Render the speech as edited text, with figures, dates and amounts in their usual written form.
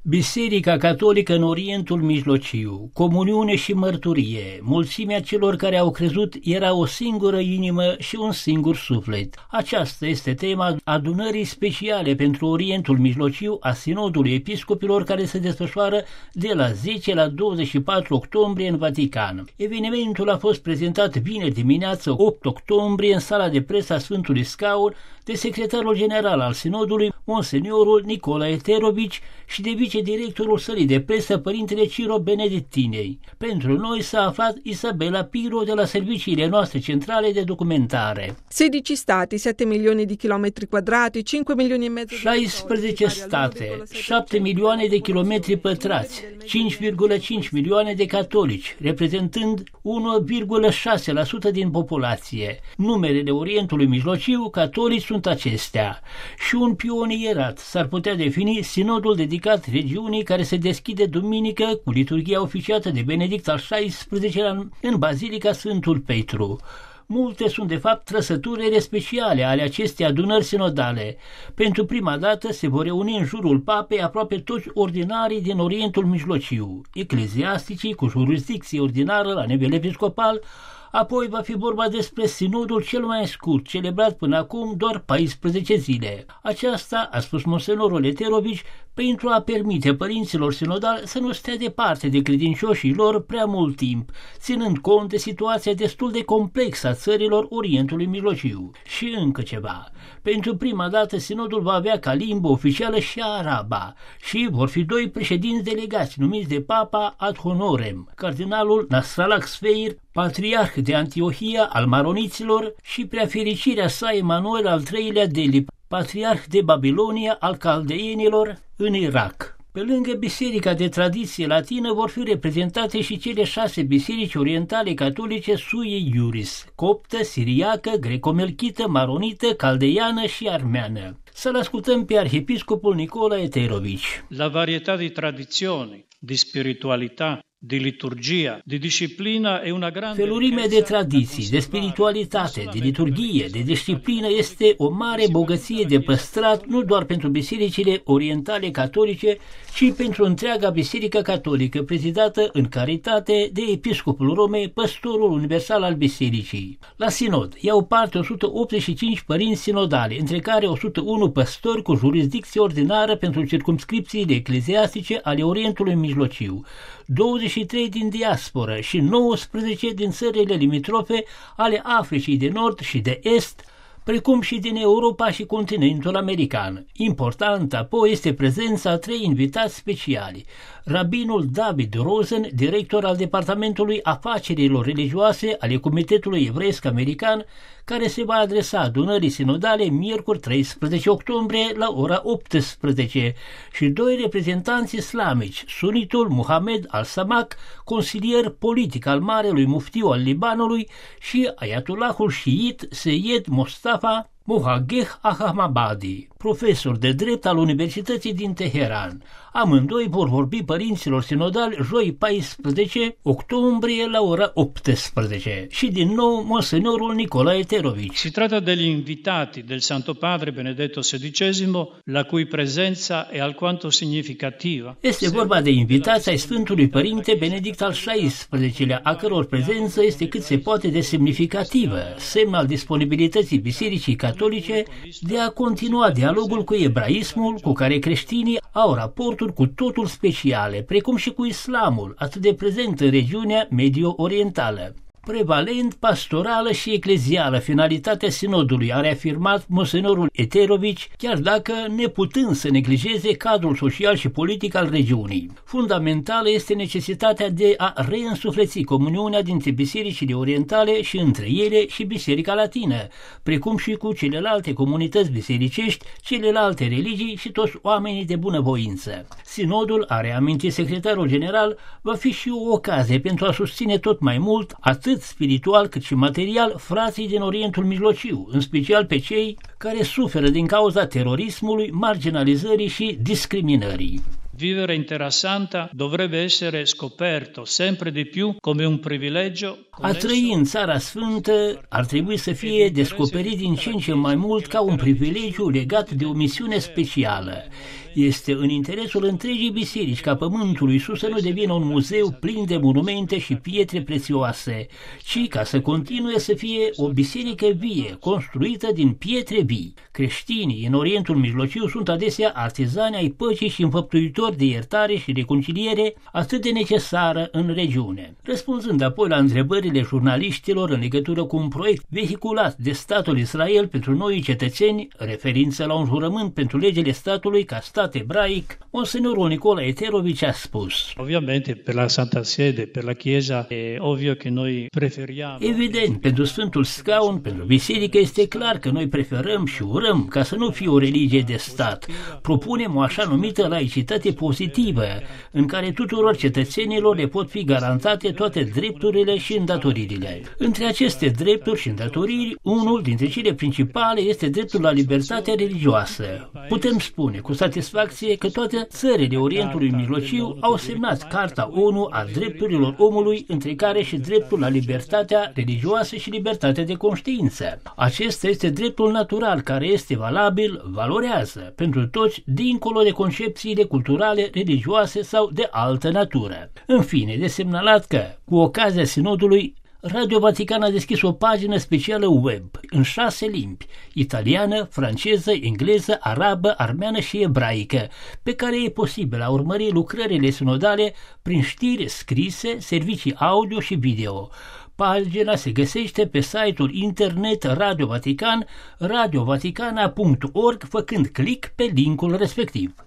Biserica Catolică în Orientul Mijlociu, comuniune și mărturie, mulțimea celor care au crezut era o singură inimă și un singur suflet. Aceasta este tema adunării speciale pentru Orientul Mijlociu a Sinodului Episcopilor care se desfășoară de la 10 la 24 octombrie în Vatican. Evenimentul a fost prezentat vineri dimineață 8 octombrie în sala de presă a Sfântului Scaun de secretarul general al Sinodului, Monseniorul Nicolae Terovici, și de vicedirectorul sălii de presă, părintele Ciro Benedettinei. Pentru noi s-a aflat Isabela Piro de la serviciile noastre centrale de documentare. 16 stati, 7 milioni di chilometri quadrati, 5 milioni e mezzo 16 state, 7 milioane de kilometri pătrați, 5,5 milioane de catolici, reprezentând 1,6% din populație. Numerele Orientului Mijlociu catolici sunt acestea. Și un pionierat s-ar putea defini sinodul dedicat regiunii care se deschide duminică cu liturghia oficiată de Benedict al XVI-lea în Bazilica Sfântul Petru. Multe sunt de fapt trăsăturile speciale ale acestei adunări sinodale. Pentru prima dată se vor reuni în jurul papei aproape toți ordinarii din Orientul Mijlociu, ecleziasticii cu jurisdicție ordinară la nivel episcopal. Apoi va fi vorba despre sinodul cel mai scurt, celebrat până acum doar 14 zile. Aceasta, a spus monsenorul Eterovici, pentru a permite părinților sinodali să nu stea departe de credincioșii lor prea mult timp, ținând cont de situația destul de complexă a țărilor Orientului Mijlociu. Și încă ceva. Pentru prima dată sinodul va avea ca limbă oficială și araba și vor fi doi președinți delegați numiți de papa ad honorem, cardinalul Nasrallah Sfeir, patriarh de Antiohia al maroniților, și preafericirea sa Emanuel al III-lea Delip, patriarh de Babilonia al caldeenilor în Irak. Pe lângă biserica de tradiție latină vor fi reprezentate și cele 6 biserici orientale catolice sui iuris: coptă, siriacă, greco-melchită, maronită, caldeiană și armeană. Să-l ascultăm pe arhiepiscopul Nicolae Terovici. La varietà di tradizioni, di spiritualità, di liturgia, di disciplina e una grande felurimea de tradiții, de spiritualitate, de liturghie, de disciplină este o mare bogăție de păstrat nu doar pentru bisericile orientale catolice, ci pentru întreaga biserică catolică, prezidată în caritate de episcopul Romei, păstorul universal al bisericii. La sinod iau parte 185 părinți sinodali, între care 101 păstori cu jurisdicție ordinară pentru circumscripțiile ecleziastice ale Orientului Mijlociu, 23 din diasporă și 19 din țările limitrofe ale Africii de Nord și de Est, precum și din Europa și continentul american. Important apoi este prezența a 3 invitați speciali: rabinul David Rosen, director al Departamentului Afacerilor Religioase ale Comitetului Evreiesc American, care se va adresa adunării sinodale miercuri 13 octombrie la ora 18, și 2 reprezentanți islamici, sunitul Muhammad al-Samak, consilier politic al marelui muftiu al Libanului, și ayatullahul șiit Seyed Mostafa Mohagheh Ahmabadi, profesor de drept al Universității din Teheran. Amândoi vor vorbi părinților sinodali joi 14 octombrie la ora 18. Și din nou monsenorul Nicolae Terovici. Si tratta degli invitati del Santo Padre Benedetto XVI, la cui presenza è alquanto significativa. Este vorba de invitația ai Sfântului Părinte Benedict al XVI-lea, a căror prezență este cât se poate de semnificativă, semn al disponibilității Bisericii Catolice de a continua dialogul cu ebraismul, cu care creștinii au raporturi cu totul speciale, precum și cu islamul, atât de prezent în regiunea medio-orientală. Prevalent pastorală și eclezială finalitatea sinodului, a reafirmat monsenorul Eterovici, chiar dacă neputând să neglijeze cadrul social și politic al regiunii. Fundamentală este necesitatea de a reînsufleți comuniunea dintre bisericile orientale și între ele și Biserica Latină, precum și cu celelalte comunități bisericești, celelalte religii și toți oamenii de bunăvoință. Sinodul, a reamintit secretarul general, va fi și o ocazie pentru a susține tot mai mult, atât spiritual cât și material, frații din Orientul Mijlociu, în special pe cei care suferă din cauza terorismului, marginalizării și discriminării. Vivere in Terra Santa dovrebbe essere scoperto sempre di più come un privilegio. A trăi în Țara Sfântă ar trebui să fie descoperit din ce în ce mai mult ca un privilegiu legat de o misiune specială. Este în interesul întregii biserici ca pământul Iisus să nu devină un muzeu plin de monumente și pietre prețioase, ci ca să continue să fie o biserică vie, construită din pietre vii. Creștinii în Orientul Mijlociu sunt adesea artizani ai păcii și înfăptuitori de iertare și reconciliere atât de necesară în regiune. Răspunzând apoi la întrebările jurnaliștilor în legătură cu un proiect vehiculat de statul Israel pentru noi cetățeni, referință la un jurământ pentru legile statului ca stat ebraic, monsenorul Nicolae Terovici a spus: Ovviamente per la Santa Sede, per la Chiesa, è ovvio che noi preferiamo. Evident, pentru Sfântul Scaun, pentru biserică este clar că noi preferăm și urăm ca să nu fie o religie de stat. Propunem o așa numită laicitate pozitivă, în care tuturor cetățenilor le pot fi garantate toate drepturile și îndatoririle. Între aceste drepturi și îndatoriri, unul dintre cele principale este dreptul la libertatea religioasă. Putem spune cu satisfacție că toate țările Orientului Mijlociu au semnat Carta ONU a drepturilor omului, între care și dreptul la libertatea religioasă și libertatea de conștiință. Acesta este dreptul natural care este valabil, valorează pentru toți, dincolo de concepțiile culturale, religioase sau de altă natură. În fine, de semnalat că, cu ocazia sinodului, Radio Vatican a deschis o pagină specială web în 6 limbi: italiană, franceză, engleză, arabă, armeană și ebraică, pe care e posibil a urmări lucrările sinodale prin știri scrise, servicii audio și video. Pagina se găsește pe site-ul internet Radio Vatican, radiovaticana.org, făcând click pe linkul respectiv.